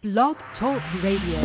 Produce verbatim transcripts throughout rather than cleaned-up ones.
Blog Talk Radio.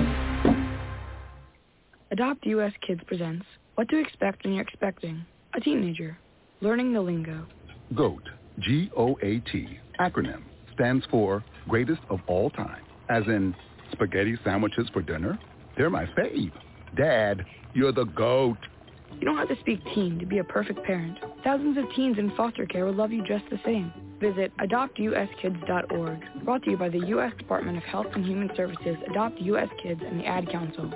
Adopt U S Kids presents What to Expect When You're Expecting a Teenager, Learning the Lingo. GOAT, G O A T, acronym, stands for Greatest of All Time, as in spaghetti sandwiches for dinner? They're my fave. Dad, you're the GOAT. You don't have to speak teen to be a perfect parent. Thousands of teens in foster care will love you just the same. Visit adopt u s kids dot org. Brought to you by the U S Department of Health and Human Services, Adopt U S Kids, and the Ad Council.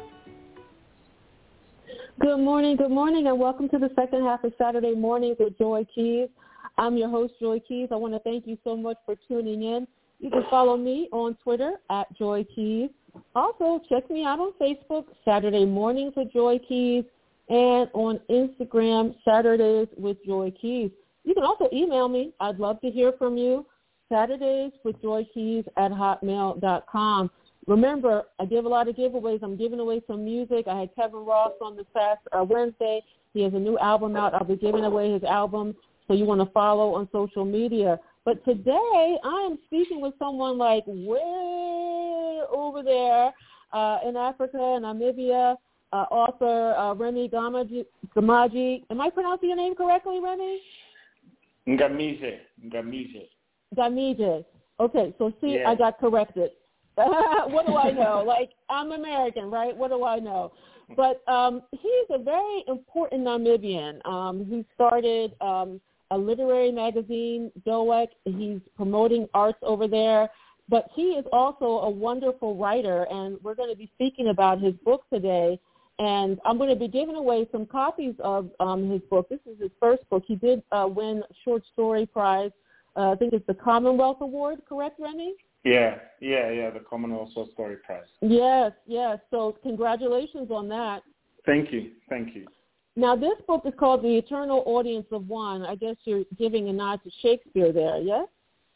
Good morning, good morning, and welcome to the second half of Saturday Mornings with Joy Keys. I'm your host, Joy Keys. I want to thank you so much for tuning in. You can follow me on Twitter at Joy Keys. Also, check me out on Facebook, Saturday Mornings with Joy Keys, and on Instagram, Saturdays with Joy Keys. You can also email me. I'd love to hear from you. Saturdays with Joy Keys at hotmail dot com. Remember, I give a lot of giveaways. I'm giving away some music. I had Kevin Ross on this past uh, Wednesday. He has a new album out. I'll be giving away his album, so you want to follow on social media. But today, I am speaking with someone like way over there uh, in Africa, in Namibia, uh, author uh, Remy Gamaji, Gamaji. Am I pronouncing your name correctly, Remy? Ngamije. Ngamije. Ngamije. Okay, so see, yeah. I got corrected. What do I know? Like, I'm American, right? What do I know? But um, he's a very important Namibian. Um, he started um, a literary magazine, Doek. He's promoting arts over there. But he is also a wonderful writer, and we're going to be speaking about his book today. And I'm going to be giving away some copies of um, his book. This is his first book. He did uh, win a short story prize. Uh, I think it's the Commonwealth Award, correct, Remy? Yeah, yeah, yeah, the Commonwealth Short Story Prize. Yes, yes. So congratulations on that. Thank you, thank you. Now, this book is called The Eternal Audience of One. I guess you're giving a nod to Shakespeare there, yes?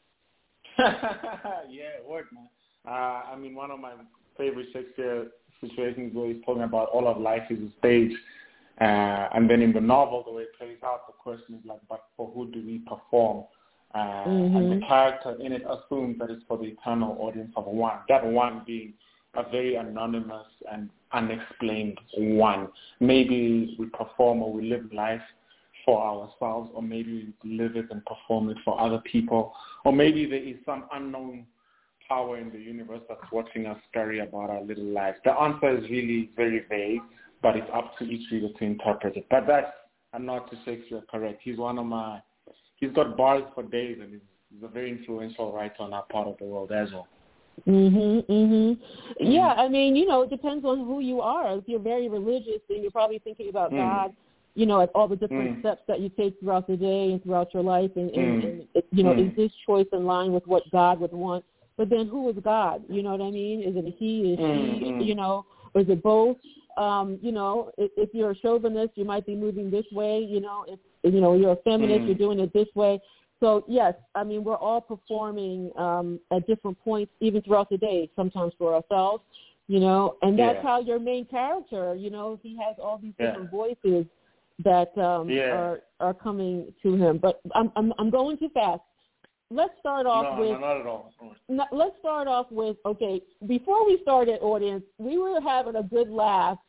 Yeah, it worked, man. Uh, I mean, one of my favorite Shakespeare situations where he's talking about all of life is a stage. Uh, and then in the novel, the way it plays out, the question is like, but for who do we perform? Uh, mm-hmm. And the character in it assumes that it's for the eternal audience of one, that one being a very anonymous and unexplained one. Maybe we perform or we live life for ourselves, or maybe we live it and perform it for other people, or maybe there is some unknown power in the universe that's watching us scurry about our little lives. The answer is really very vague, but it's up to each reader to interpret it. But that's, I'm not to Shakespeare correct. He's one of my, he's got bars for days, and he's, he's a very influential writer on that part of the world as well. Mhm, mhm. Yeah, I mean, you know, it depends on who you are. If you're very religious, then you're probably thinking about mm. God, you know, at all the different mm. steps that you take throughout the day and throughout your life, and, and, mm. and you know, mm. is this choice in line with what God would want? But then who is God? You know what I mean? Is it a he, is mm-hmm. she, you know, or is it both? Um, you know, if, if you're a chauvinist, you might be moving this way, you know, if, you know, you're a feminist, mm. you're doing it this way. So, yes, I mean, we're all performing um, at different points, even throughout the day, sometimes for ourselves, you know, and that's yeah. how your main character, you know, he has all these yeah. different voices that um, yeah. are, are coming to him. But I'm, I'm, I'm going too fast. Let's start off no, with. No, not at all. No, let's start off with. Okay, before we started, audience, we were having a good laugh.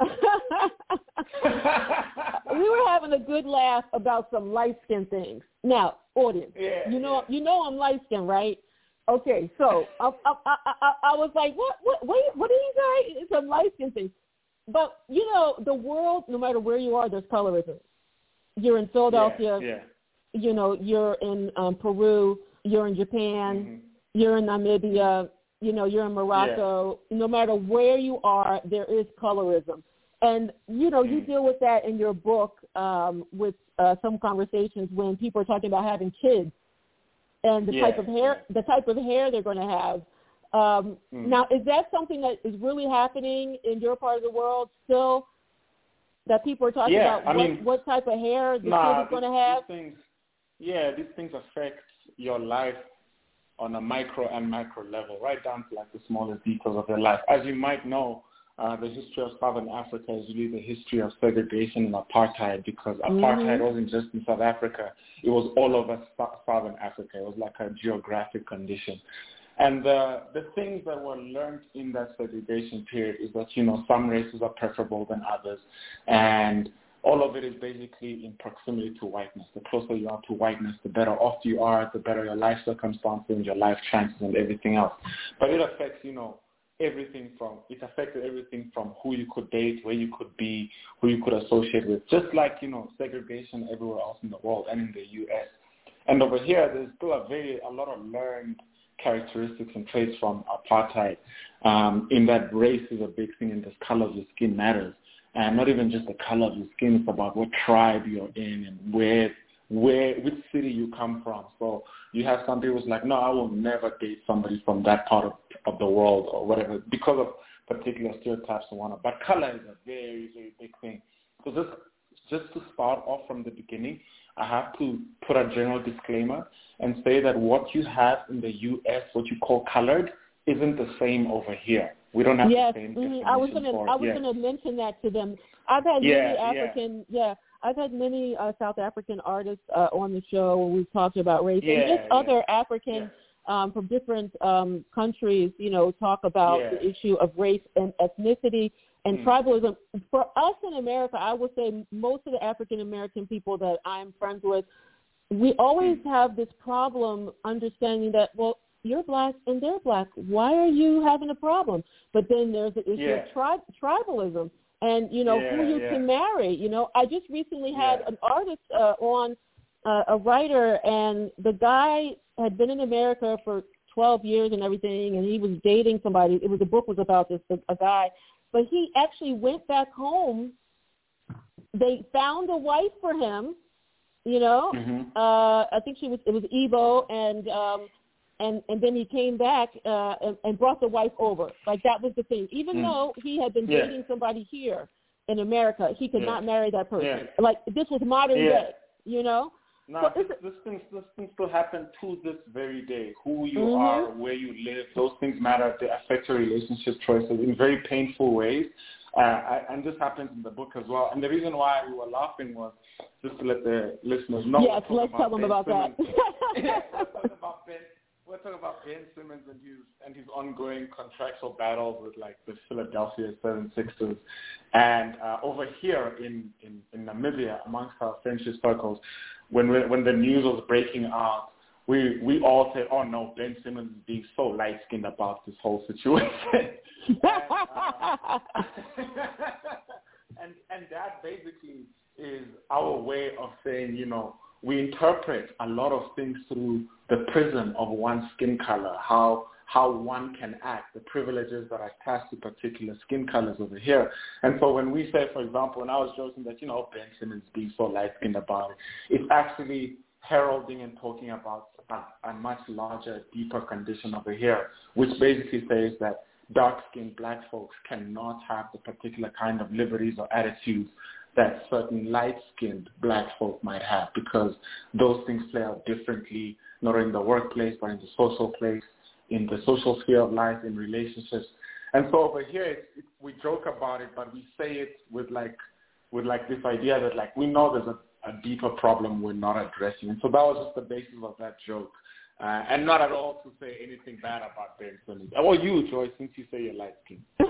we were having a good laugh about some light skin things. Now, audience, yeah, you know, yeah. you know, I'm light skin, right? Okay, so I, I, I, I, I was like, what, what, wait, what did he say? Some light skin things. But you know, the world, no matter where you are, there's colorism. You're in Philadelphia. Yeah, yeah. You know, you're in um, Peru, you're in Japan, mm-hmm. you're in Namibia, you know, you're in Morocco. Yeah. No matter where you are, there is colorism. And, you know, mm-hmm. you deal with that in your book um, with uh, some conversations when people are talking about having kids and the yeah. type of hair, the type of hair they're going to have. Um, mm-hmm. Now, is that something that is really happening in your part of the world still, that people are talking yeah, about I what, mean, what type of hair the nah, kid is going to have? These things, Yeah, these things affect your life on a micro and macro level, right down to like the smallest details of your life. As you might know, uh, the history of Southern Africa is really the history of segregation and apartheid, because mm-hmm. apartheid wasn't just in South Africa. It was all over Southern Africa. It was like a geographic condition. And the, the things that were learned in that segregation period is that, you know, some races are preferable than others. And all of it is basically in proximity to whiteness. The closer you are to whiteness, the better off you are, the better your life circumstances and your life chances and everything else. But it affects, you know, everything from, it affected everything from who you could date, where you could be, who you could associate with, just like, you know, segregation everywhere else in the world and in the U S. And over here, there's still a very, a lot of learned characteristics and traits from apartheid, um, in that race is a big thing and the color of your skin matters. And not even just the color of your skin, it's about what tribe you're in and where, where, which city you come from. So you have some people who's like, no, I will never date somebody from that part of, of the world or whatever because of particular stereotypes and whatnot. But color is a very, very big thing. So just, just to start off from the beginning, I have to put a general disclaimer and say that what you have in the U S, what you call colored, isn't the same over here. We don't have yes, the same mm-hmm. I was going to I was yes. going to mention that to them. I've had yeah, many African yeah. yeah I've had many uh, South African artists uh, on the show where we've talked about race yeah, and just yeah. other Africans yeah. um, from different um, countries, you know, talk about yeah. the issue of race and ethnicity and mm. tribalism. For us in America, I would say most of the African American people that I'm friends with, we always mm. have this problem understanding that, well, you're black and they're black. Why are you having a problem? But then there's the issue yeah. of tri- tribalism and, you know, yeah, who you yeah. can marry. You know, I just recently had yeah. an artist uh, on, uh, a writer, and the guy had been in America for twelve years and everything, and he was dating somebody. It was a book was about this, a, a guy. But he actually went back home. They found a wife for him, you know. Mm-hmm. Uh, I think she was, it was Igbo, and um, and and then he came back uh, and, and brought the wife over. Like, that was the thing. Even mm. though he had been yeah. dating somebody here in America, he could yeah. not marry that person. Yeah. Like, this was modern yeah. day, you know. No, so this, this, thing, this thing still happen to this very day. Who you mm-hmm. are, where you live, those things matter. They affect your relationship choices in very painful ways. Uh, I, and this happens in the book as well. And the reason why we were laughing was just to let the listeners know. Yes, let's tell them about Simmons. that. yeah, we're talking about Ben. We're talking about Ben Simmons and his and his ongoing contractual battles with like the Philadelphia seventy-sixers, and uh, over here in, in, in Namibia, amongst our friendship circles, when we, when the news was breaking out, we we all said, "Oh no, Ben Simmons is being so light skinned about this whole situation," and, uh, and and that basically is our way of saying, you know, we interpret a lot of things through the prism of one's skin color, how how one can act, the privileges that are attached to particular skin colors over here. And so when we say, for example, and I was joking that, you know, Ben Simmons being so light-skinned about it, it's actually heralding and talking about a, a much larger, deeper condition over here, which basically says that dark-skinned black folks cannot have the particular kind of liberties or attitudes that certain light-skinned black folk might have, because those things play out differently, not only in the workplace, but in the social place, in the social sphere of life, in relationships. And so over here, it's, it's, we joke about it, but we say it with like, with like this idea that like we know there's a, a deeper problem we're not addressing. And so that was just the basis of that joke. Uh, and not at all to say anything bad about Ben Simmons. Or you, Joy, since you say you're light-skinned. no,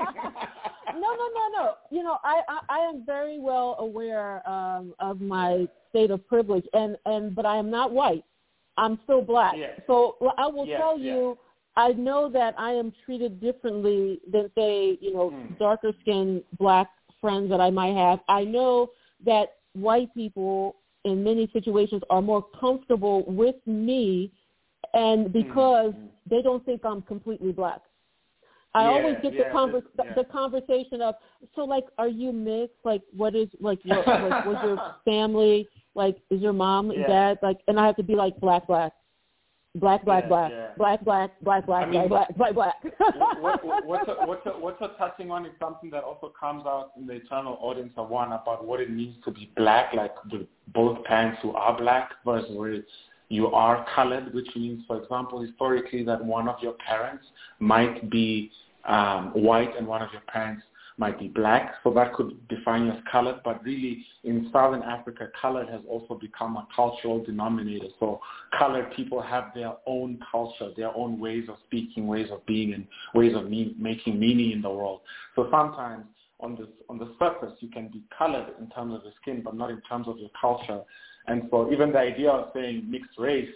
no, no, no. You know, I, I, I am very well aware um, of my state of privilege, and, and but I am not white. I'm still black. Yeah. So well, I will yeah, tell yeah. you, I know that I am treated differently than, say, you know, mm. darker-skinned black friends that I might have. I know that white people in many situations are more comfortable with me, and because mm-hmm. they don't think I'm completely black. I yeah, always get yeah, the, conver- yeah. the conversation of, so like, are you mixed? Like, what is, like, what, like was your family, like, is your mom and yeah. dad, like, and I have to be like, black, black. Black, black, yeah, black, yeah. black, black, black, black, I mean, black, black, black, black. what, what, what's, a, what's, a, what's a touching on is something that also comes out in the eternal audience of one about what it means to be black, like with both parents who are black versus where you are colored, which means, for example, historically that one of your parents might be um, white and one of your parents might be black, so that could define you as colored. But really, in Southern Africa, colored has also become a cultural denominator. So colored people have their own culture, their own ways of speaking, ways of being, and ways of mean, making meaning in the world. So sometimes on the, on the surface, you can be colored in terms of your skin, but not in terms of your culture. And so even the idea of saying mixed race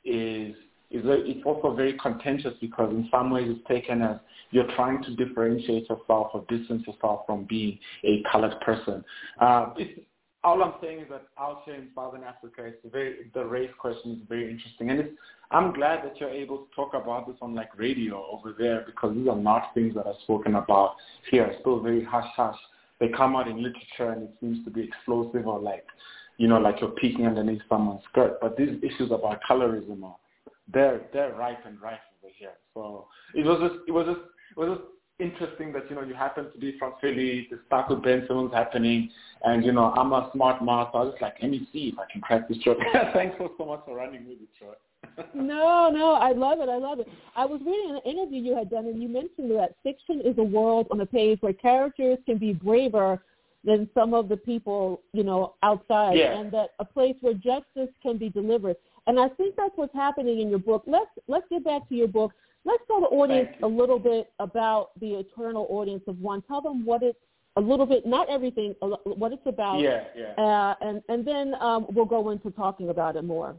is is a, it's also very contentious, because in some ways it's taken as you're trying to differentiate yourself or distance yourself from being a colored person. Uh, it's, all I'm saying is that out here in Southern Africa, it's very, the race question is very interesting. And it's, I'm glad that you're able to talk about this on like radio over there, because these are not things that are spoken about here. It's still very hush-hush. They come out in literature and it seems to be explosive, or like, you know, like you're peeking underneath someone's skirt. But these issues about colorism are, they're they're rife and rife over here. So it was just it was just it was just interesting that, you know, you happen to be from Philly. The stuff with Ben Simmons happening, and you know, I'm a smart mouth. So I was just like, let me see if I can crack this joke. Thanks so, so much for running with it, Troy. no, no, I love it. I love it. I was reading an interview you had done, and you mentioned that fiction is a world on a page where characters can be braver than some of the people, you know, outside, yeah. and that a place where justice can be delivered. And I think that's what's happening in your book. Let's let's get back to your book. Let's tell the audience a little bit about the Eternal Audience of One. Tell them what it's a little bit, not everything, what it's about. Yeah, yeah. Uh, and and then um, we'll go into talking about it more.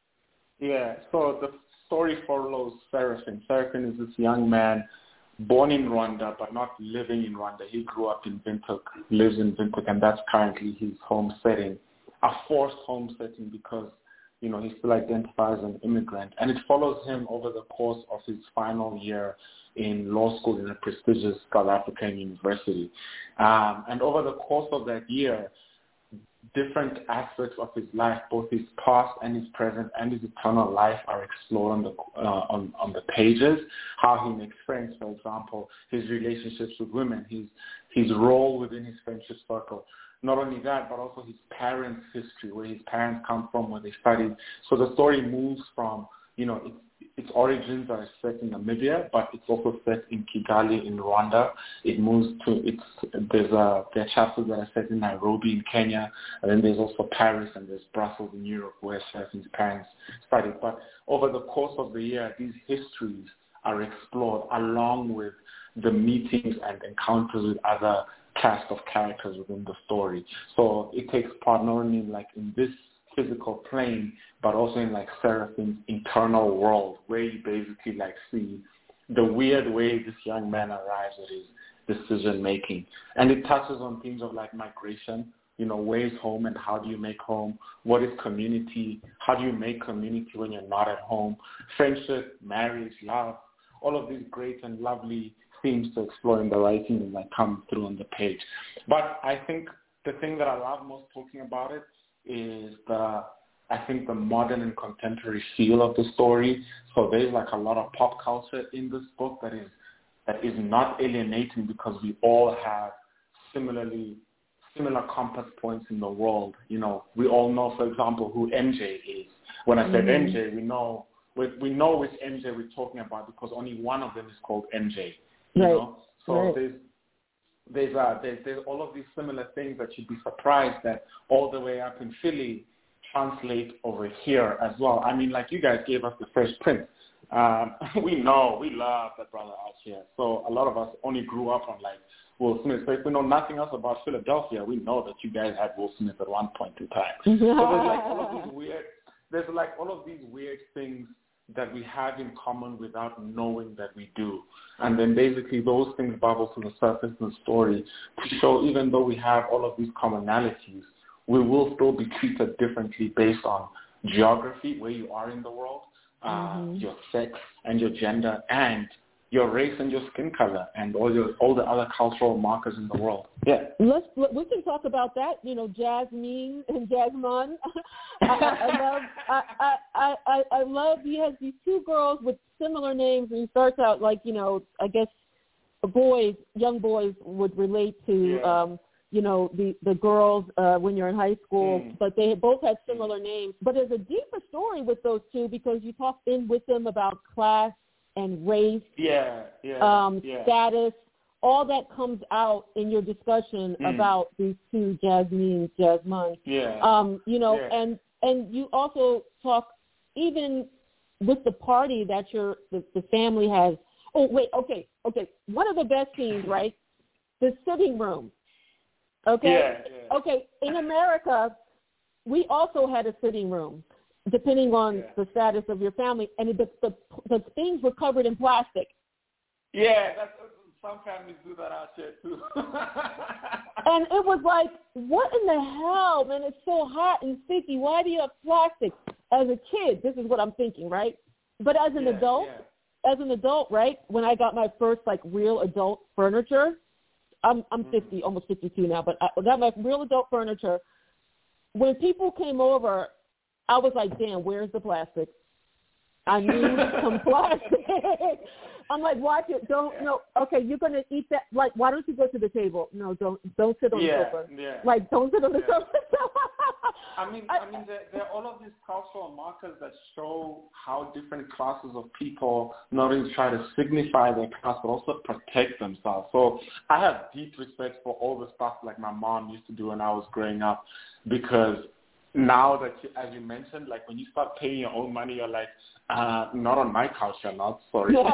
Yeah. So the story follows Seraphim. Seraphim is this young man born in Rwanda, but not living in Rwanda. He grew up in Windhoek, lives in Windhoek, and that's currently his home setting, a forced home setting, because, you know, he still identifies as an immigrant. And it follows him over the course of his final year in law school in a prestigious South African university. Um, and over the course of that year, different aspects of his life, both his past and his present and his eternal life, are explored on the uh, on, on the pages. How he makes friends, for example, his relationships with women, his his role within his friendship circle. Not only that, but also his parents' history, where his parents come from, where they studied. So the story moves from, you know, its, its origins are set in Namibia, but it's also set in Kigali in Rwanda. It moves to, it's, there's a, there are chapters that are set in Nairobi in Kenya, and then there's also Paris and there's Brussels in Europe, where Seraphim's parents studied. But over the course of the year, these histories are explored along with the meetings and encounters with other cast of characters within the story. So it takes part not only in like in this physical plane, but also in like Seraphim's internal world, where you basically like see the weird way this young man arrives at his decision making. And it touches on themes of like migration, you know, where is home and how do you make home? What is community? How do you make community when you're not at home? Friendship, marriage, love, all of these great and lovely themes to explore in the writing and like come through on the page. But I think the thing that I love most talking about it is the, I think the modern and contemporary feel of the story. So there's like a lot of pop culture in this book that is that is not alienating, because we all have similarly similar compass points in the world. You know, we all know, for example, who M J is. When I said mm-hmm. M J, we know we, we know which M J we're talking about, because only one of them is called M J. You right. know, so right. there's there's, uh, there's there's all of these similar things that you'd be surprised that all the way up in Philly translate over here as well. I mean, like you guys gave us the Fresh Prince. Um, we know, we love that brother out here. So a lot of us only grew up on like Will Smith. So if we know nothing else about Philadelphia, we know that you guys had Will Smith at one point in time. So there's like all of these weird, there's like all of these weird things that we have in common without knowing that we do. And then basically those things bubble to the surface in the story to show, even though we have all of these commonalities, we will still be treated differently based on geography, where you are in the world, uh, mm-hmm. your sex and your gender, and your race and your skin color, and all your all the other cultural markers in the world. Yeah. Let's we can talk about that. You know, Jasmine and Jasmine. I, I love. I, I I I love. He has these two girls with similar names, and he starts out like, you know, I guess boys, young boys would relate to. Yeah. Um, you know, the, the girls uh, when you're in high school, mm. but they both had similar names. But there's a deeper story with those two, because you talk in with them about class and race, yeah, yeah, um, yeah. status, all that comes out in your discussion mm. about these two Jasmine, Jasmine. Yeah. Um, you know, yeah. and and you also talk even with the party that your the, the family has. Oh wait, okay, okay. One of the best scenes, right? The sitting room. Okay. Yeah, yeah. Okay. In America, we also had a sitting room, depending on yeah. the status of your family, and the, the the things were covered in plastic. Yeah, that's, some families do that out here too. And it was like, what in the hell, man? It's so hot and sticky. Why do you have plastic? As a kid, this is what I'm thinking, right? But as an yeah, adult, yeah. as an adult, right? When I got my first like real adult furniture, I'm I'm mm. fifty, almost fifty-two now, but I got my real adult furniture. When people came over, I was like, damn, where's the plastic? I need some plastic. I'm like, watch it. Don't, no, okay, you're going to eat that. Like, why don't you go to the table? No, don't don't sit on yeah, the sofa. Yeah. Like, don't sit on the yeah. sofa. I mean, I mean, there, there are all of these cultural markers that show how different classes of people not only try to signify their class, but also protect themselves. So I have deep respect for all the stuff like my mom used to do when I was growing up, because now that, you, as you mentioned, like when you start paying your own money, you're like, uh, not on my couch, you're not, sorry. So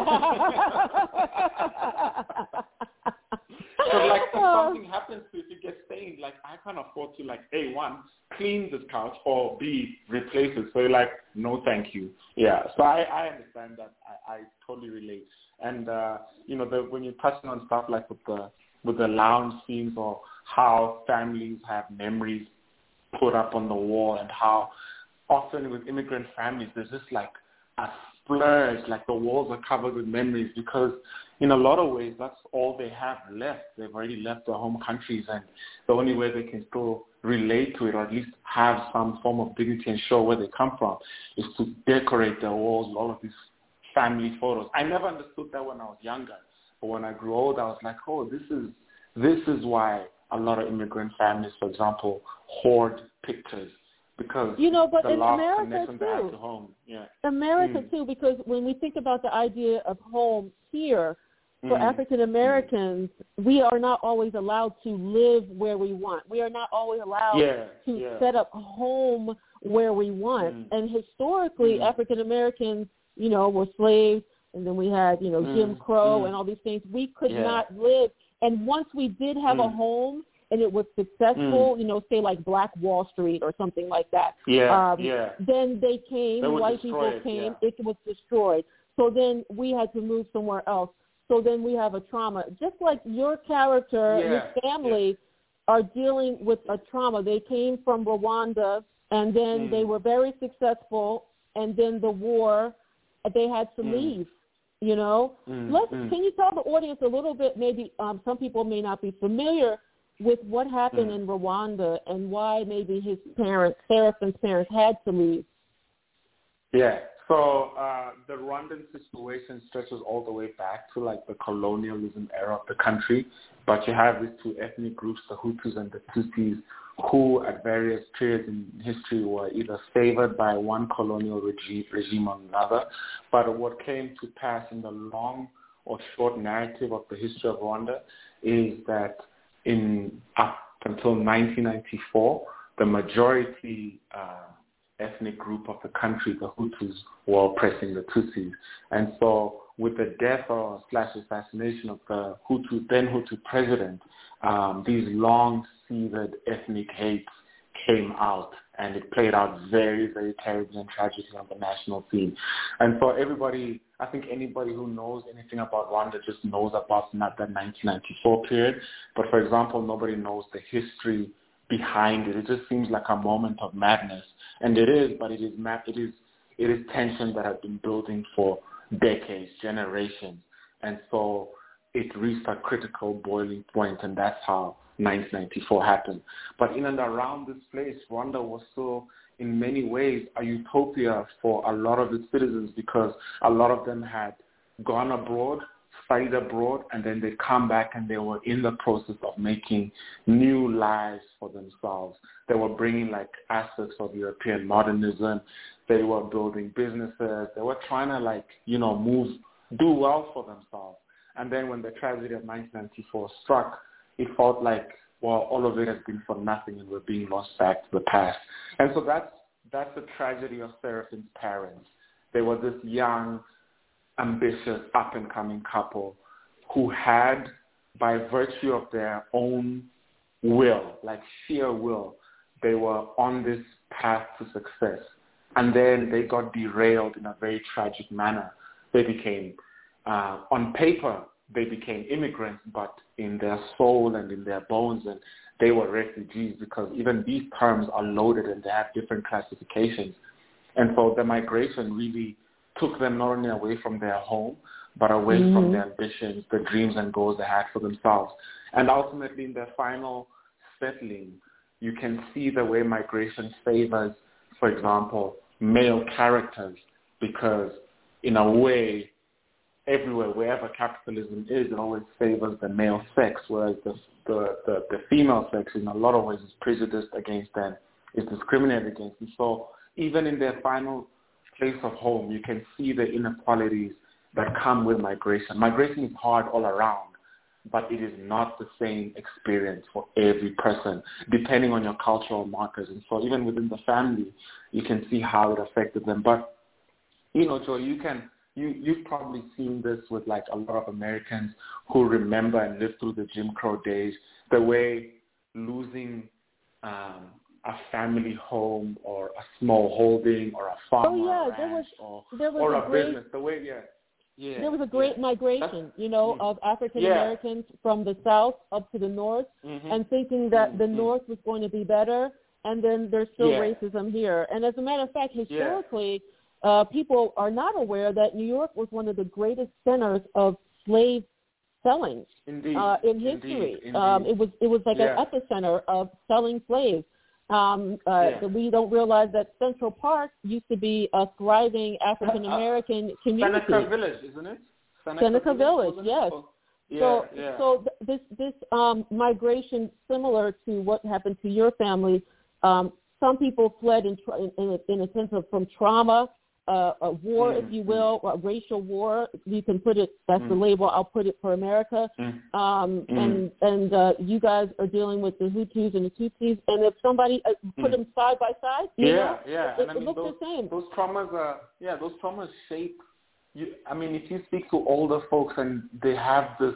like if something happens to it, if it gets stained, like I can't afford to like, A, one, clean this couch, or B, replace it. So you're like, no thank you. Yeah, so I, I understand that. I, I totally relate. And, uh, you know, the, when you're touching on stuff like with the, with the lounge scenes, or how families have memories put up on the wall, and how often with immigrant families there's just like a splurge, like the walls are covered with memories, because in a lot of ways that's all they have left. They've already left their home countries, and the only way they can still relate to it, or at least have some form of dignity and show where they come from, is to decorate their walls with all of these family photos. I never understood that when I was younger, but when I grew old I was like, oh, this is this is why a lot of immigrant families, for example, hoard pictures, because you know, but the in last America connection they too, have to home. Yeah. America mm. too, because when we think about the idea of home here, for mm. African Americans, mm. we are not always allowed to live where we want. We are not always allowed yeah. to yeah. set up home where we want. Mm. And historically, mm. African Americans, you know, were slaves, and then we had, you know, mm. Jim Crow mm. and all these things. We could yeah. not live. And once we did have mm. a home and it was successful, mm. you know, say like Black Wall Street or something like that, yeah. um, yeah. then they came, they white people it, came, yeah. it was destroyed. So then we had to move somewhere else. So then we have a trauma. Just like your character yeah. and your family yeah. are dealing with a trauma. They came from Rwanda, and then mm. they were very successful, and then the war, they had to mm. leave. You know, mm, let's. Mm. Can you tell the audience a little bit? Maybe um, some people may not be familiar with what happened mm. in Rwanda and why maybe his parents, Seraphin's parents, had to leave. Yeah. So uh, the Rwandan situation stretches all the way back to like the colonialism era of the country, but you have these two ethnic groups, the Hutus and the Tutsis, who at various periods in history were either favored by one colonial regime, regime or another. But what came to pass in the long or short narrative of the history of Rwanda is that in up until nineteen ninety-four, the majority uh, ethnic group of the country, the Hutus, were oppressing the Tutsis. And so with the death or slash assassination of the Hutu, then Hutu president, um, these long-seated ethnic hates came out, and it played out very, very terribly and tragically on the national scene. And so everybody, I think anybody who knows anything about Rwanda just knows about not that nineteen ninety-four period, but for example, nobody knows the history behind it. It just seems like a moment of madness, and it is, but it is mad. It is it is tension that has been building for decades, generations, and so it reached a critical boiling point, and that's how nineteen ninety-four happened. But in and around this place, Rwanda was still, in many ways, a utopia for a lot of its citizens, because a lot of them had gone abroad, studied abroad, and then they come back and they were in the process of making new lives for themselves. They were bringing like aspects of European modernism. They were building businesses. They were trying to like, you know, move, do well for themselves. And then when the tragedy of nineteen ninety-four struck, it felt like, well, all of it has been for nothing and we're being lost back to the past. And so that's, that's the tragedy of Seraphine's parents. They were this young, ambitious, up-and-coming couple who had, by virtue of their own will, like sheer will, they were on this path to success. And then they got derailed in a very tragic manner. They became, uh, on paper, they became immigrants, but in their soul and in their bones, and they were refugees, because even these terms are loaded and they have different classifications. And so the migration really took them not only away from their home, but away mm-hmm. from their ambitions, the dreams and goals they had for themselves. And ultimately, in their final settling, you can see the way migration favors, for example, male characters, because in a way, everywhere, wherever capitalism is, it always favors the male sex, whereas the, the, the, the female sex in a lot of ways is prejudiced against them, is discriminated against. And so even in their final place of home, you can see the inequalities that come with migration. Migration is hard all around, but it is not the same experience for every person, depending on your cultural markers. And so even within the family, you can see how it affected them. But, you know, Joy, you can, you, you've probably seen this with like a lot of Americans who remember and lived through the Jim Crow days, the way losing um, a family home or a small holding or a farm oh, yeah, or a there ranch was, or, there was or a, a great, business, the way, yeah. Yeah, there was a great yeah. migration, you know, mm. of African Americans yeah. from the south up to the north, mm-hmm. and thinking that mm-hmm. the north was going to be better, and then there's still yeah. racism here. And as a matter of fact, historically, yeah. uh, people are not aware that New York was one of the greatest centers of slave selling Indeed. Uh, in history. Indeed. Indeed. Um, it was it was like yeah. an epicenter of selling slaves. Um, uh, yeah. We don't realize that Central Park used to be a thriving African American uh, community. Seneca Village, isn't it? Seneca, Seneca Village, Village yes. oh, yeah, so, yeah. so th- this this um, migration, similar to what happened to your family, um, some people fled in, tra- in, in, a, in a sense of from trauma, uh, a war, mm-hmm. if you will, a racial war. You can put it. That's mm-hmm. the label. I'll put it for America. Mm-hmm. Um, mm-hmm. And and uh, you guys are dealing with the Hutus and the Tutsis. And if somebody uh, put mm-hmm. them side by side, you yeah, know, yeah, it, and I it mean, looks those, the same. Those traumas are yeah, those traumas shape. You, I mean, if you speak to older folks and they have this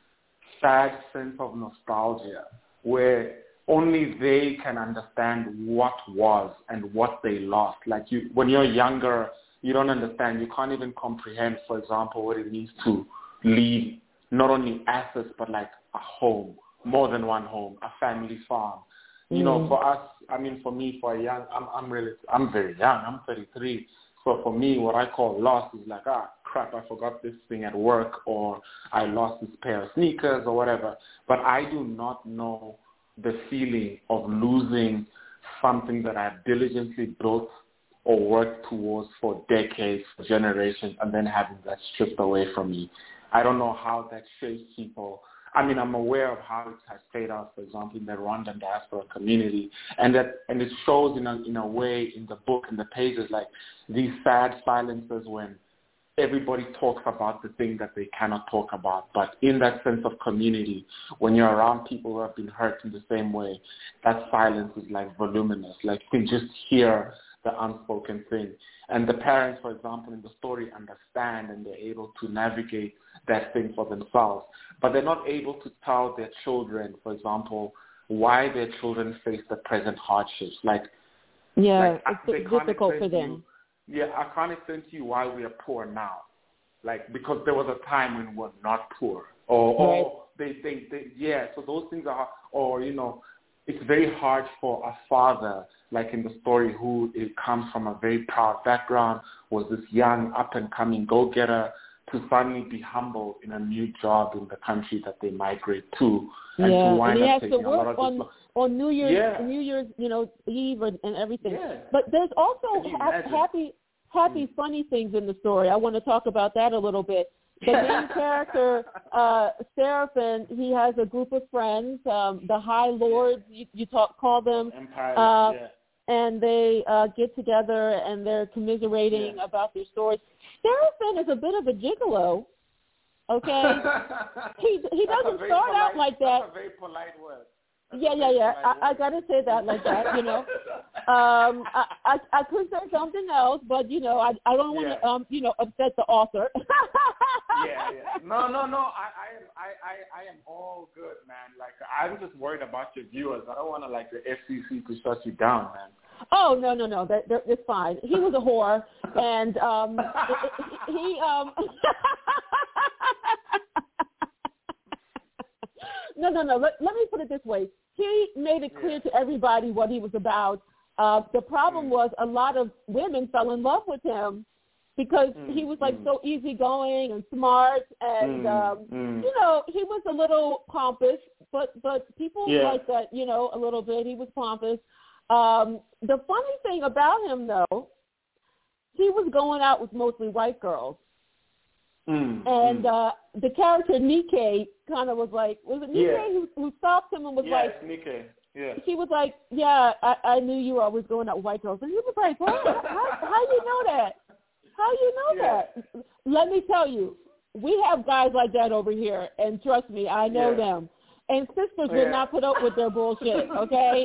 sad sense of nostalgia where only they can understand what was and what they lost. Like you, when you're younger, you don't understand. You can't even comprehend, for example, what it means to leave not only assets but like a home, more than one home, a family farm. You mm. know, for us, I mean, for me, for a young, I'm, I'm really, I'm very young. I'm thirty-three. So for me, what I call loss is like, ah, crap, I forgot this thing at work, or I lost this pair of sneakers or whatever. But I do not know the feeling of losing something that I've diligently built or worked towards for decades, for generations, and then having that stripped away from me. I don't know how that shapes people. I mean, I'm aware of how it has played out, for example, in the Rwandan diaspora community, and that and it shows in a in a way in the book, in the pages, like these sad silences when everybody talks about the thing that they cannot talk about. But in that sense of community, when you're around people who have been hurt in the same way, that silence is like voluminous. Like you can just hear the unspoken thing. And the parents, for example, in the story understand and they're able to navigate that thing for themselves. But they're not able to tell their children, for example, why their children face the present hardships. Like, yeah, like, it's difficult for them. You, yeah, I can't explain to you why we are poor now. Like, because there was a time when we were not poor. Or, right. or they think, they, yeah, so those things are, or, you know, it's very hard for a father, like in the story, who it comes from a very proud background, was this young, up-and-coming go-getter, to suddenly be humbled in a new job in the country that they migrate to, and yeah. to wind and he up has taking to a work lot of on, this. on New Year's, Yeah. New Year's, you know, Eve and, and everything. Yeah. But there's also ha- imagine? happy, happy, mm. funny things in the story. I want to talk about that a little bit. The main character, uh, Seraphine, he has a group of friends, um, the High Lords, you, you talk, call them, Empire, uh, yeah. and they uh, get together and they're commiserating yeah. about their stories. Seraphine is a bit of a gigolo. Okay, he he doesn't start polite, out like that. That's a very polite word. That's yeah, yeah, yeah. I, I gotta say that like that, you know. Um, I, I I could say something else, but you know, I I don't want to yeah. um you know upset the author. yeah, yeah. No, no, no. I I am I, I, I am all good, man. Like I'm just worried about your viewers. I don't want to like the F C C to shut you down, man. Oh no no no that, that it's fine. He was a whore, and um he um no no no let, let me put it this way. He made it clear yeah. to everybody what he was about. Uh, the problem mm. was a lot of women fell in love with him because mm. he was like mm. so easygoing and smart, and mm. Um, mm. you know he was a little pompous, but but people yeah. like that, you know, a little bit. He was pompous. Um, the funny thing about him, though, he was going out with mostly white girls. Mm, and mm. Uh, the character Nikkei kind of was like, was it Nikkei yeah. who, who stopped him and was yes, like, Nikkei. Yeah. She was like, yeah, I, I knew you were always going out with white girls. And he was like, what? how, how you know that? How you know yeah. that? Let me tell you, we have guys like that over here, and trust me, I know yeah. them. And sisters yeah. would not put up with their bullshit, okay?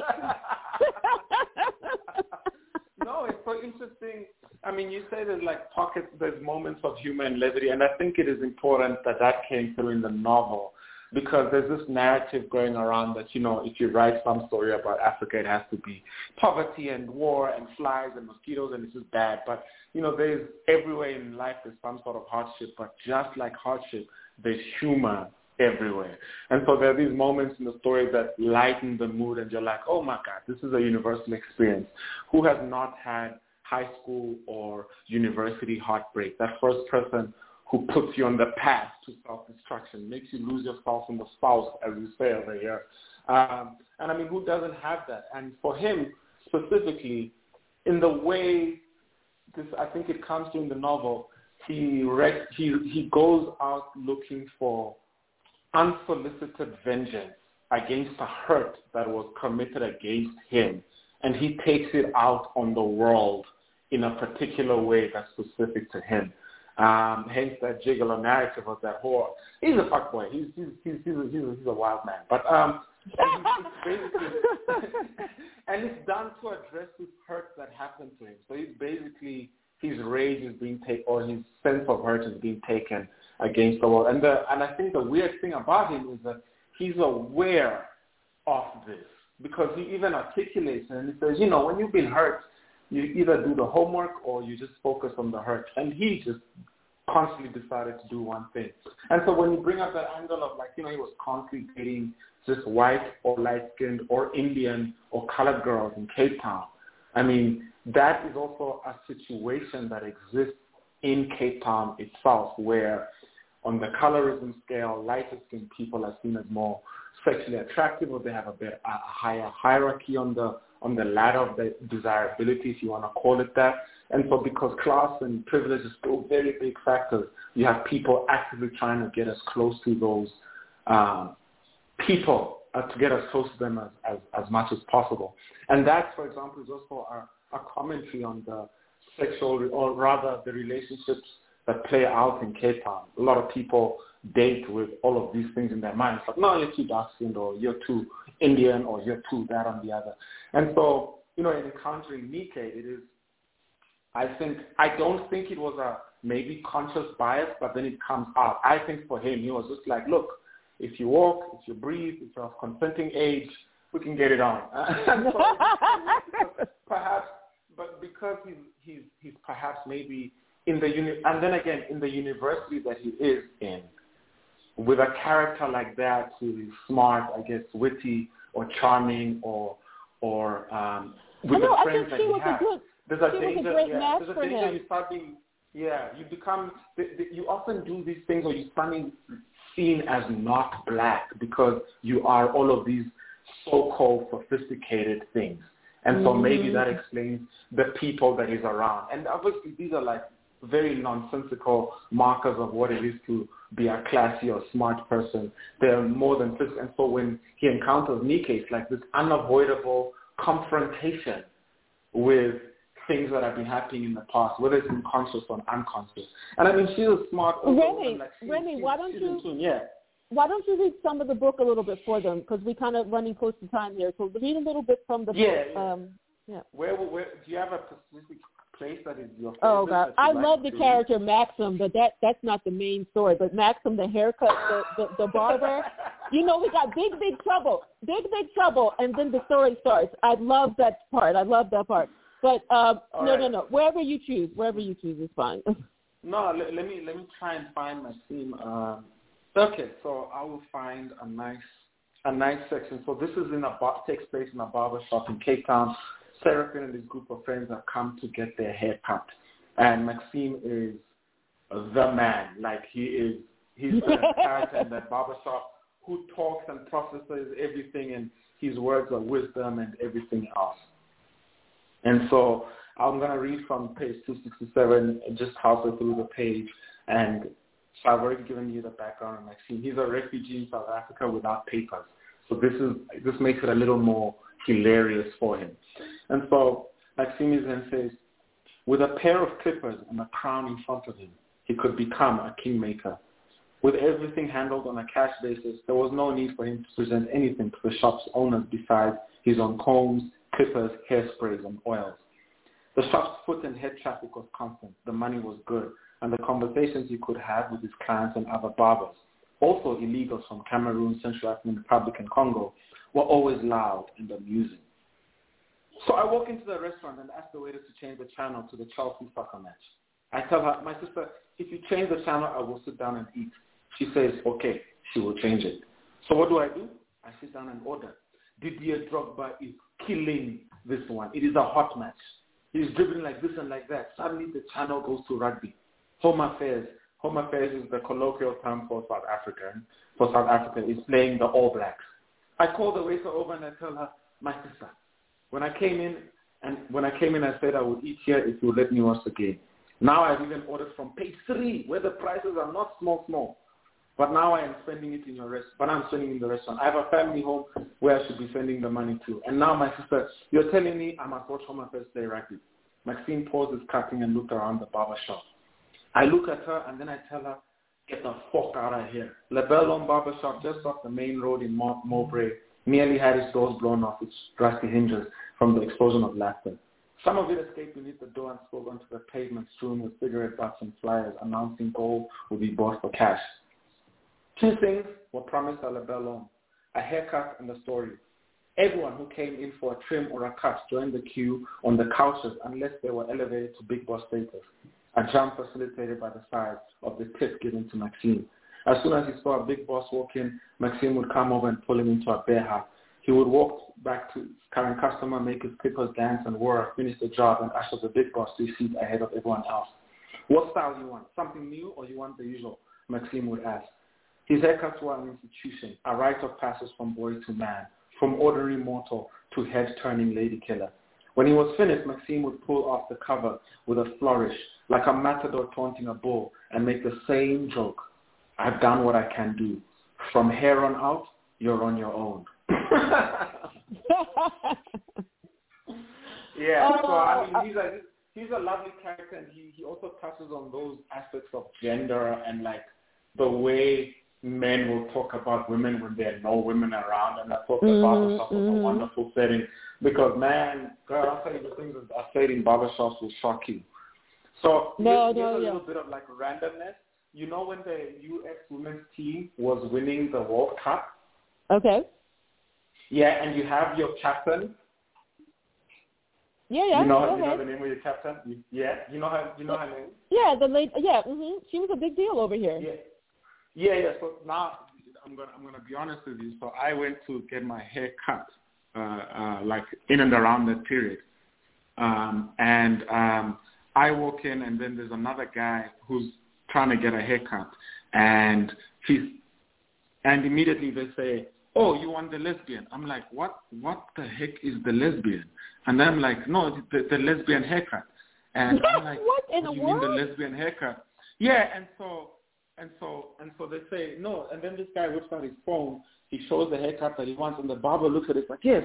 No, it's so interesting. I mean, you say there's like pockets, there's moments of humor and levity, and I think it is important that that came through in the novel because there's this narrative going around that, you know, if you write some story about Africa, it has to be poverty and war and flies and mosquitoes and it's just bad. But, you know, there's everywhere in life there's some sort of hardship, but just like hardship, there's humor everywhere. And so there are these moments in the story that lighten the mood and you're like, oh my God, this is a universal experience. Who has not had high school or university heartbreak? That first person who puts you on the path to self-destruction, makes you lose yourself in the spouse, as you say over here. Um, and I mean, who doesn't have that? And for him specifically, in the way this, I think it comes to in the novel, he rec- he he goes out looking for unsolicited vengeance against a hurt that was committed against him, and he takes it out on the world in a particular way that's specific to him. Um, hence that gigolo narrative of that whore. He's a fuckboy. He's he's he's he's a, he's, a, he's a wild man. But um, and it's basically and it's done to address this hurt that happened to him. So he's basically his rage is being taken, or his sense of hurt is being taken against the world. And the and I think the weird thing about him is that he's aware of this because he even articulates it and he says, you know, when you've been hurt, you either do the homework or you just focus on the hurt. And he just constantly decided to do one thing. And so when you bring up that angle of like, you know, he was constantly dating just white or light-skinned or Indian or colored girls in Cape Town, I mean, that is also a situation that exists in Cape Town itself where on the colorism scale, lighter-skinned people are seen as more sexually attractive or they have a, bit, a higher hierarchy on the on the ladder of the desirability, if you want to call it that. And so because class and privilege is still very big factors, you have people actively trying to get as close to those um, people, uh, to get as close to them as, as, as much as possible. And that, for example, is also a, a commentary on the sexual, or rather the relationships that play out in Cape Town. A lot of people date with all of these things in their minds. Like, no, you're too dark-skinned, or you're too Indian, or you're too that on the other. And so, you know, in encountering Nikkei, it is, I think, I don't think it was a maybe conscious bias, but then it comes out. I think for him, he was just like, look, if you walk, if you breathe, if you're of consenting age, we can get it on. And so, perhaps, but because he's, he's, he's perhaps maybe in the uni- and then again, in the university that he is in, with a character like that who is smart, I guess, witty or charming, or or um, with know, the friends that he has, good, there's a she danger. Was a great yeah, match there's a for danger him. you start being. Yeah, you become. You often do these things, or you start being seen as not black because you are all of these so-called sophisticated things, and so mm-hmm. maybe that explains the people that he's around. And obviously, these are like very nonsensical markers of what it is to be a classy or smart person. They're more than this. And so when he encounters Nikkei, it's like this unavoidable confrontation with things that have been happening in the past, whether it's unconscious or unconscious. And I mean, she's a smart Remy, like she, Remy, she, why don't you tune, yeah. why don't you read some of the book a little bit for them, because we kind of running close to time here. So read a little bit from the yeah, book. Yeah. Um, yeah. Where, where do you have a specific place that is your favorite? Oh God, I like love the character Maxim, but that that's not the main story. But Maxim, the haircut, the, the the barber, you know, we got big big trouble, big big trouble, and then the story starts. I love that part. I love that part. But uh, no, right. no, no. Wherever you choose, wherever you choose is fine. No, let, let me let me try and find my theme. Um, okay, so I will find a nice a nice section. So this is in a bar, takes place in a barber shop in Cape Town. Seraphine and his group of friends have come to get their hair cut, and Maxime is the man. Like he is, he's the character in that barbershop who talks and processes everything, and his words are wisdom and everything else. And so I'm gonna read from page two sixty-seven, just halfway through the page, and so I've already given you the background on Maxime. He's a refugee in South Africa without papers, so this is this makes it a little more hilarious for him. And so Maxime then says, with a pair of clippers and a crown in front of him, he could become a kingmaker. With everything handled on a cash basis, there was no need for him to present anything to the shop's owners besides his own combs, clippers, hairsprays, and oils. The shop's foot and head traffic was constant, the money was good, and the conversations he could have with his clients and other barbers, also illegals from Cameroon, Central African Republic, and Congo, were always loud and amusing. So I walk into the restaurant and ask the waiter to change the channel to the Chelsea soccer match. I tell her, my sister, if you change the channel, I will sit down and eat. She says, okay, she will change it. So what do I do? I sit down and order. Didier Drogba is killing this one. It is a hot match. He's dribbling like this and like that. Suddenly the channel goes to rugby. Home Affairs. Home Affairs is the colloquial term for South Africa. For South Africa, is playing the All Blacks. I call the waiter over and I tell her, my sister, when I came in, and when I came in, I said I would eat here if you would let me watch the game. Now I've even ordered from page three, where the prices are not small, small. But now I am spending it in your restaurant. But I'm spending it in the restaurant. I have a family home where I should be sending the money to. And now, my sister, you're telling me I must watch Home Affairs play rugby. Maxine pauses cutting and looked around the barber shop. I look at her and then I tell her, get the fuck out of here. La Belle Homme barber shop just off the main road in Mowbray nearly had its doors blown off its rusty hinges from the explosion of laughter. Some of it escaped beneath the door and spoke onto the pavement strewn with cigarette butts and flyers announcing gold would be bought for cash. Two things were promised at La Belle Homme, a haircut and a story. Everyone who came in for a trim or a cut joined the queue on the couches unless they were elevated to big boss status, a jump facilitated by the size of the tip given to Maxime. As soon as he saw a big boss walk in, Maxime would come over and pull him into a bear hug. He would walk back to his current customer, make his clippers dance and whir, finish the job, and usher the big boss to his seat ahead of everyone else. What style do you want? Something new or you want the usual? Maxime would ask. His haircuts were an institution, a rite of passage from boy to man, from ordinary mortal to head-turning lady killer. When he was finished, Maxime would pull off the cover with a flourish, like a matador taunting a bull, and make the same joke. I've done what I can do. From here on out, you're on your own. Yeah, so I mean, he's a, he's a lovely character, and he, he also touches on those aspects of gender and, like, the way men will talk about women when there are no women around, and I thought the mm-hmm, barbershop was mm-hmm. a wonderful setting because, man, girl, I'll tell you the things that I said in barbershops will shock you. So no, here's, no, here's a yeah. little bit of like randomness. You know when the U S women's team was winning the World Cup? Okay. Yeah, and you have your captain. Yeah, yeah. You know, Go you ahead. know the name of your captain? Yeah, you know her, you know her name? Yeah, the late, yeah, mm-hmm. She was a big deal over here. Yeah. Yeah, yeah. So now I'm gonna I'm gonna be honest with you. So I went to get my hair cut, uh, uh, like in and around that period, um, and um, I walk in, and then there's another guy who's trying to get a haircut, and he's and immediately they say, "Oh, you want the lesbian?" I'm like, "What? What the heck is the lesbian?" And then I'm like, "No, the, the lesbian haircut." And I'm like, "What in what the do you world?" mean the lesbian haircut? Yeah, and so. And so and so they say, no, and then this guy whips out his phone, he shows the haircut that he wants, and the barber looks at it like, yes,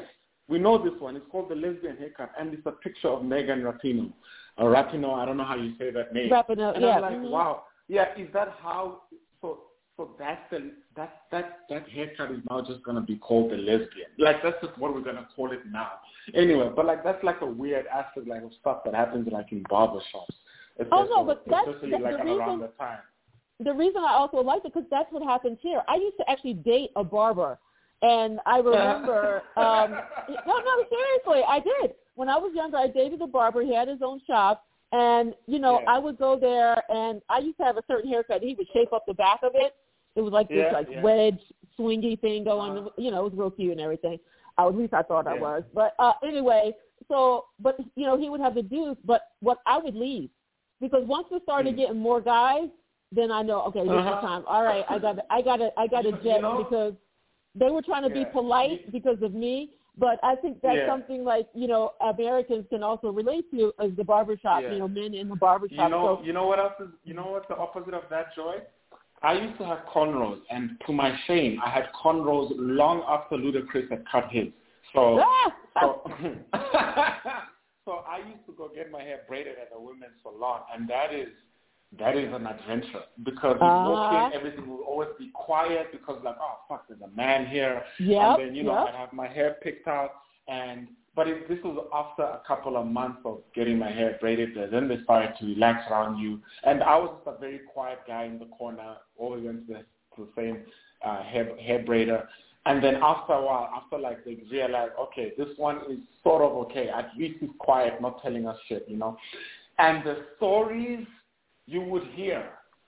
We know this one. It's called the lesbian haircut, and it's a picture of Megan Rapinoe. Or Rapinoe, I don't know how you say that name. Rapinoe, and yeah. I'm like, mm-hmm. wow. Yeah, is that how, so so that's the, that, that, that haircut is now just going to be called the lesbian. Like, that's just what we're going to call it now. Anyway, but like, that's like a weird aspect like of stuff that happens like in barbershops. Oh, no, but that's especially the, like the reason, around the time. The reason I also like it, because that's what happens here. I used to actually date a barber, and I remember, um, no, no, seriously, I did. When I was younger, I dated a barber. He had his own shop, and, you know, yeah. I would go there, and I used to have a certain haircut. He would shape up the back of it. It was like this, yeah, like, yeah. wedge, swingy thing going, uh, you know, it was real cute and everything. Uh, at least I thought yeah. I was. But uh, anyway, so, but, you know, he would have the dudes, but what I would leave. Because once we started mm. getting more guys, then I know, okay, this uh-huh. is time. All right, I got to, I got to, I got to jet you know, because they were trying to yeah. be polite because of me. But I think that's yeah. something like, you know, Americans can also relate to as the barbershop, yeah. you know, men in the barbershop. You know, so, you know what else is, you know what's the opposite of that, Joy? I used to have cornrows, and to my shame, I had cornrows long after Ludacris had cut his. So, so, so I used to go get my hair braided at a women's salon, and that is that is an adventure because you uh-huh. walk in, everything will always be quiet because like, oh fuck, there's a man here, yep, and then you know yep. I'd have my hair picked out, and but it, this was after a couple of months of getting my hair braided. Then they started to relax around you, and I was just a very quiet guy in the corner, always went to the, to the same uh, hair hair braider. And then after a while, after like they realized, okay, this one is sort of okay. At least he's quiet, not telling us shit, you know. And the stories you would hear,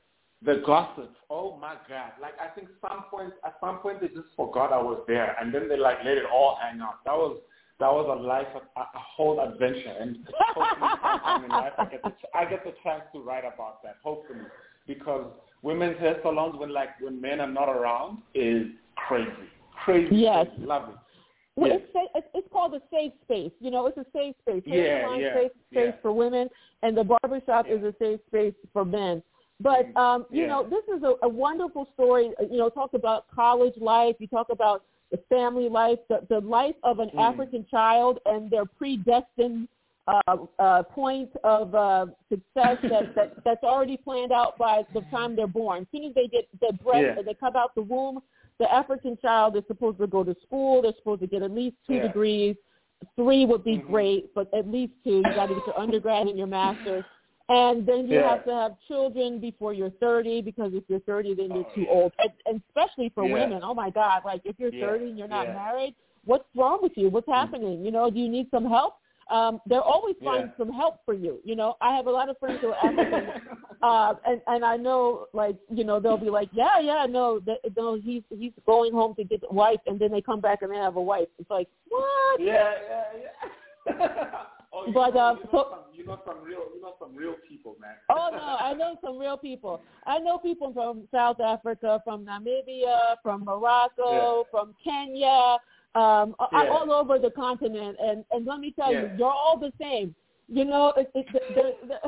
the gossip, oh my God. Like I think some point, at some point they just forgot I was there, and then they like let it all hang out. That was that was a life, a, a whole adventure, and hopefully sometime in life I get the, I get the chance to write about that. Hopefully, because women's hair salons when like when men are not around is crazy. Crazy, yes. crazy, lovely. Well, yes. it's, it's called a safe space. You know, it's a safe space. Yeah, line, yeah, safe space yeah. for women, and the barbershop yeah. is a safe space for men. But, um, you yeah. know, this is a, a wonderful story. You know, talk about college life. You talk about the family life, the, the life of an mm. African child and their predestined uh, uh, point of uh, success that, that that's already planned out by the time they're born. As soon as they get the breast, yeah. they come out the womb, the African child is supposed to go to school. They're supposed to get at least two yeah. degrees. Three would be mm-hmm. great, but at least two. You got to get your undergrad and your master's. And then you yeah. have to have children before you're thirty, because if you're thirty, then you're too old. And, and especially for yeah. women, oh, my God, like if you're yeah. thirty and you're not yeah. married, what's wrong with you? What's happening? You know, do you need some help? Um, they'll always find yeah. some help for you. You know, I have a lot of friends who are African, uh, and, and I know, like, you know, they'll be like, yeah, yeah, no, the, no, he's he's going home to get a wife, and then they come back and they have a wife. It's like, what? Yeah, yeah, yeah. oh, you but know, um, you, know so, some, you know some real, you know some real people, man. oh no, I know some real people. I know people from South Africa, from Namibia, from Morocco, yeah. from Kenya. Um, yeah. all over the continent, and, and let me tell yeah. you, you're all the same. You know, it, it, the, the, the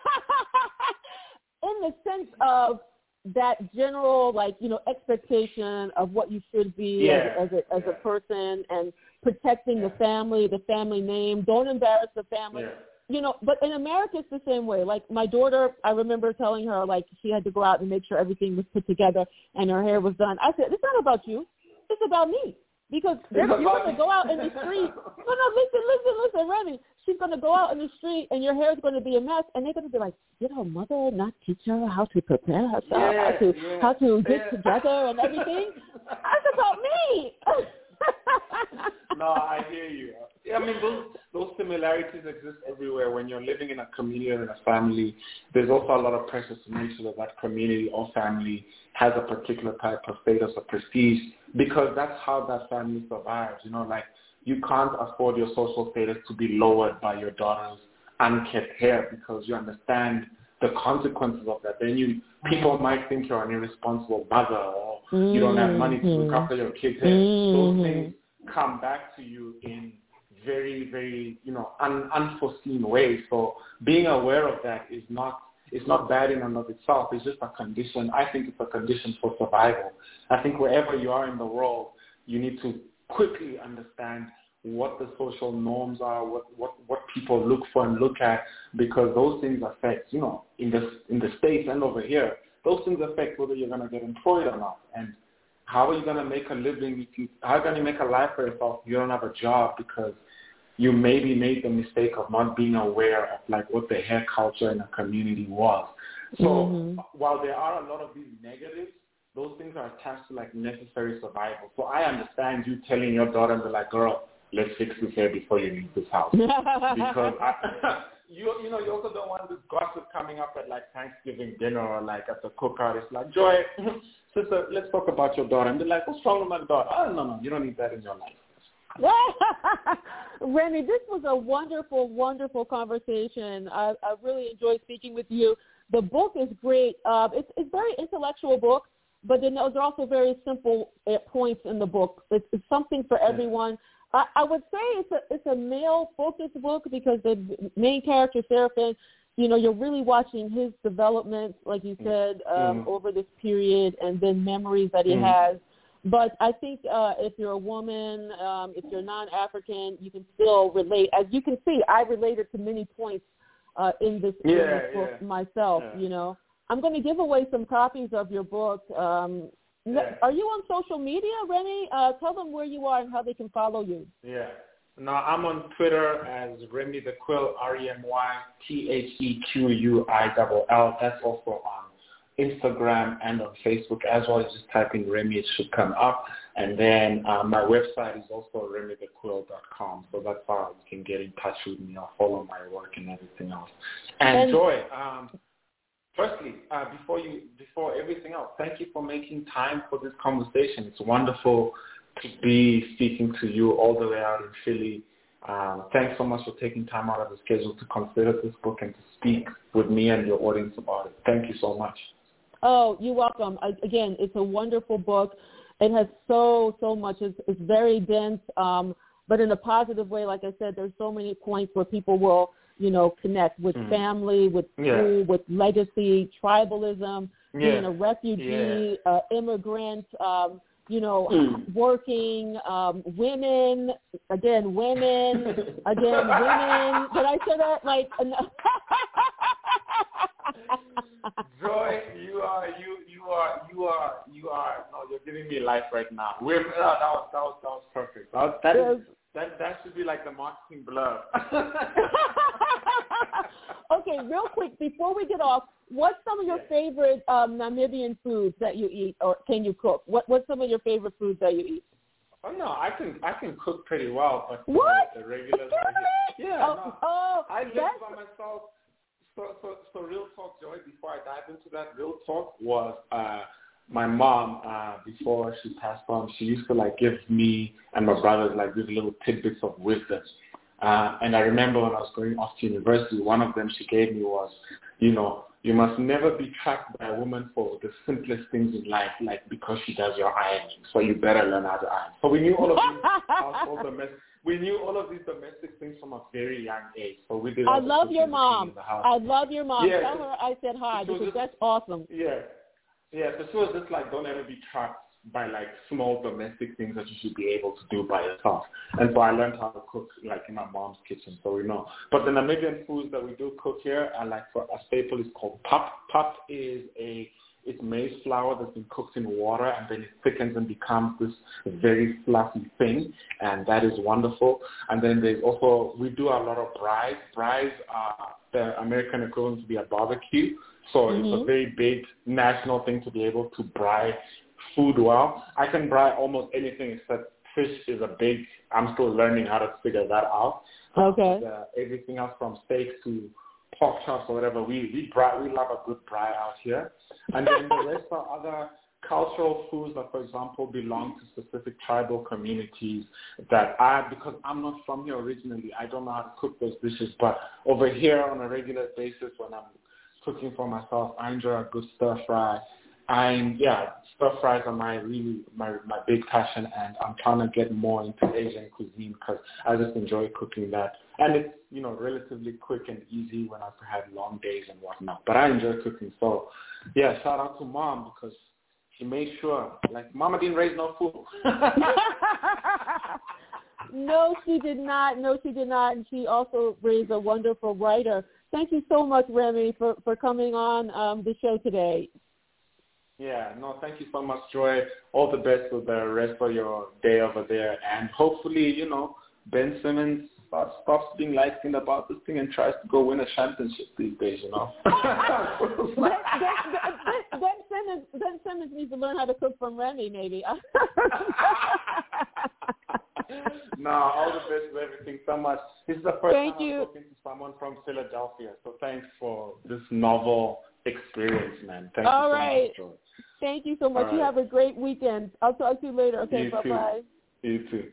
in the sense of that general, like, you know, expectation of what you should be yeah. as, as, a, as yeah. a person, and protecting yeah. the family, the family name. Don't embarrass the family. Yeah. You know, but in America, it's the same way. Like my daughter, I remember telling her, like, she had to go out and make sure everything was put together and her hair was done. I said, it's not about you. It's about me. Because you're going to go out in the street. No, no, listen, listen, listen, Remy. She's going to go out in the street, and your hair is going to be a mess, and they're going to be like, did her mother not teach her how to prepare herself, yeah, how to yeah, how to get yeah. together and everything? That's about me. No, I hear you. I mean, those those similarities exist everywhere. When you're living in a community or in a family, there's also a lot of pressure to make sure that that community or family has a particular type of status or prestige, because that's how that family survives. You know, like you can't afford your social status to be lowered by your daughter's unkept hair, because you understand the consequences of that. Then you people might think you're an irresponsible mother, or mm-hmm. you don't have money to look after your kids' hair. Mm-hmm. Those things come back to you in very, very, you know, un, unforeseen ways. So being aware of that is not it's not bad in and of itself. It's just a condition. I think it's a condition for survival. I think wherever you are in the world, you need to quickly understand what the social norms are, what, what, what people look for and look at, because those things affect, you know, in the in the States and over here, those things affect whether you're going to get employed or not. And how are you going to make a living if you, how are you going to make a life for yourself if you don't have a job because you maybe made the mistake of not being aware of like what the hair culture in a community was. So mm-hmm. while there are a lot of these negatives, those things are attached to like necessary survival. So I understand you telling your daughter and be like, girl, let's fix this hair before you leave this house. Because I, you you know, you also don't want this gossip coming up at like Thanksgiving dinner or like at the cookout. It's like, Joy, sister, let's talk about your daughter. And they're like, what's wrong with my daughter? Oh, no, no, you don't need that in your life. Remy, this was a wonderful, wonderful conversation. I, I really enjoyed speaking with you. The book is great. Uh, it's it's a very intellectual book, but then there's also very simple points in the book. It's, it's something for everyone. I, I would say it's a it's a male-focused book because the main character, Seraphin, you know, you're really watching his development, like you said, um, mm. over this period, and then memories that he mm. has. But I think uh, if you're a woman, um, if you're non-African, you can still relate. As you can see, I related to many points uh, in this, yeah, in this book yeah. myself, yeah. you know. I'm going to give away some copies of your book. Um, yeah. Are you on social media, Remy? Uh, tell them where you are and how they can follow you. Yeah. No, I'm on Twitter as Remy the Quill, R E M Y T H E Q U I L L. That's also on Instagram and on Facebook as well. As just type in Remy, it should come up. And then uh, my website is also remy the quill dot com. So that's how you can get in touch with me or follow my work and everything else. And, and Joy, um, firstly, uh, before you, before everything else, thank you for making time for this conversation. It's wonderful to be speaking to you all the way out in Philly. Um, thanks so much for taking time out of the schedule to consider this book and to speak with me and your audience about it. Thank you so much. Oh, you're welcome. I, again, it's a wonderful book. It has so, so much. It's, it's very dense, um, but in a positive way. Like I said, there's so many points where people will, you know, connect with mm. family, with yeah. school, with legacy, tribalism, yeah. being a refugee, yeah. uh, immigrant, um, you know, mm. working, um, women, again, women, again, women. Did I say that? Like, Joy, you are, you, you are, you are, you are, no, you're giving me life right now. We're, no, that was, that was, that was perfect. That, was, that, is, that, that should be like the marketing blurb. Okay, real quick, before we get off, what's some of your favorite um, Namibian foods that you eat, or can you cook? What What's some of your favorite foods that you eat? Oh no, I can I can cook pretty well, but what? The regulars. Yeah, oh, no. Oh, I live that's... by myself. So, so, so real talk, Joy. Before I dive into that, real talk was uh, my mom. Uh, before she passed on, she used to like give me and my brothers like these little tidbits of wisdom. Uh, and I remember when I was going off to university, one of them she gave me was, you know, you must never be tracked by a woman for the simplest things in life, like because she does your ironing. So you better learn how to iron. So we knew all of these household domestic, we knew all of these domestic things from a very young age. So we did. I love your mom. I love your mom. Yeah, Tell her I said hi because just, that's awesome. Yeah, yeah. So she was just like, don't ever be tracked by like small domestic things that you should be able to do by yourself. And so I learned how to cook like in my mom's kitchen, so we know. But the Namibian foods that we do cook here are like, for a staple is called pap. Pap is a it's maize flour that's been cooked in water, and then it thickens and becomes this very fluffy thing, and that is wonderful. And then there's also, we do a lot of braais. Braais are the American equivalent to be a barbecue, so mm-hmm. it's a very big national thing to be able to braai food well. I can braai almost anything except fish is a big, I'm still learning how to figure that out. Okay. But, uh, everything else from steaks to pork chops or whatever, we we braai, we love a good braai out here. And then the rest are other cultural foods that, for example, belong to specific tribal communities that I, because I'm not from here originally, I don't know how to cook those dishes. But over here on a regular basis when I'm cooking for myself, I enjoy a good stir fry. I'm, yeah, stir fries are my really, my, my big passion, and I'm trying to get more into Asian cuisine because I just enjoy cooking that. And it's, you know, relatively quick and easy when I have long days and whatnot. But I enjoy cooking. So, yeah, shout out to Mom because she made sure, like, Mama didn't raise no fool. No, she did not. No, she did not. And she also raised a wonderful writer. Thank you so much, Remy, for, for coming on um, the show today. Yeah, no, thank you so much, Joy. All the best with the rest of your day over there. And hopefully, you know, Ben Simmons stops, stops being light-skinned about this thing and tries to go win a championship these days, you know. ben, ben, ben, ben, Simmons, Ben Simmons needs to learn how to cook from Remy, maybe. No, all the best with everything so much. This is the first Thank time you. I'm talking to someone from Philadelphia, so thanks for this novel experience, man. Thank all you so right. much, George. Thank you so much. All You right. have a great weekend. I'll talk to you later. Okay, You bye-bye. too. You too.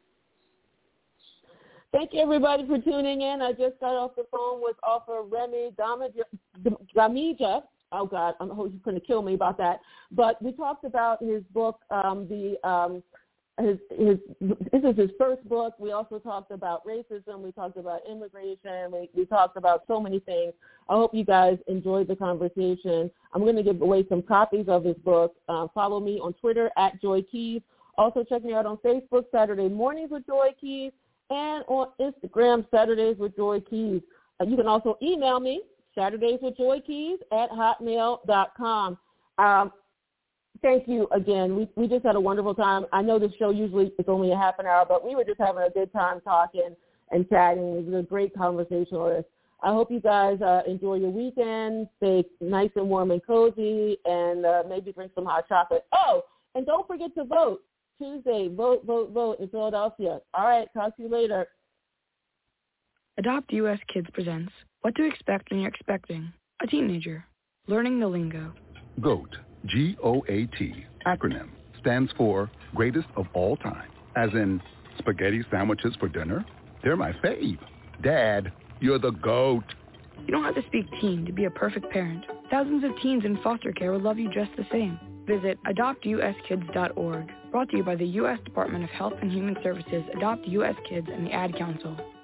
Thank you, everybody, for tuning in. I just got off the phone with author Remy Gamija. Oh, God, I hope he's going to kill me about that. But we talked about his book, um, the um, his his this is his first book. We also talked about racism. We talked about immigration. We, we talked about so many things. I hope you guys enjoyed the conversation. I'm going to give away some copies of his book. Uh, follow me on Twitter at Joy Keys. Also check me out on Facebook, Saturday Mornings with Joy Keys, and on Instagram, Saturdays with Joy Keys. Uh, you can also email me, Saturdays with Joy Keys at hotmail dot com. Um, thank you again. We we just had a wonderful time. I know this show usually is only a half an hour, but we were just having a good time talking and chatting. It was a great conversationalist. I hope you guys uh, enjoy your weekend, stay nice and warm and cozy, and uh, maybe drink some hot chocolate. Oh, and don't forget to vote. Tuesday, vote, vote, vote in Philadelphia. All right, talk to you later. Adopt U S Kids presents What to Expect When You're Expecting a Teenager. Learning the Lingo. GOAT, G O A T, acronym, stands for Greatest of All Time, as in spaghetti sandwiches for dinner? They're my fave. Dad, you're the GOAT. You don't have to speak teen to be a perfect parent. Thousands of teens in foster care will love you just the same. Visit adopt u s kids dot org. Brought to you by the U S Department of Health and Human Services, Adopt U S Kids, and the Ad Council.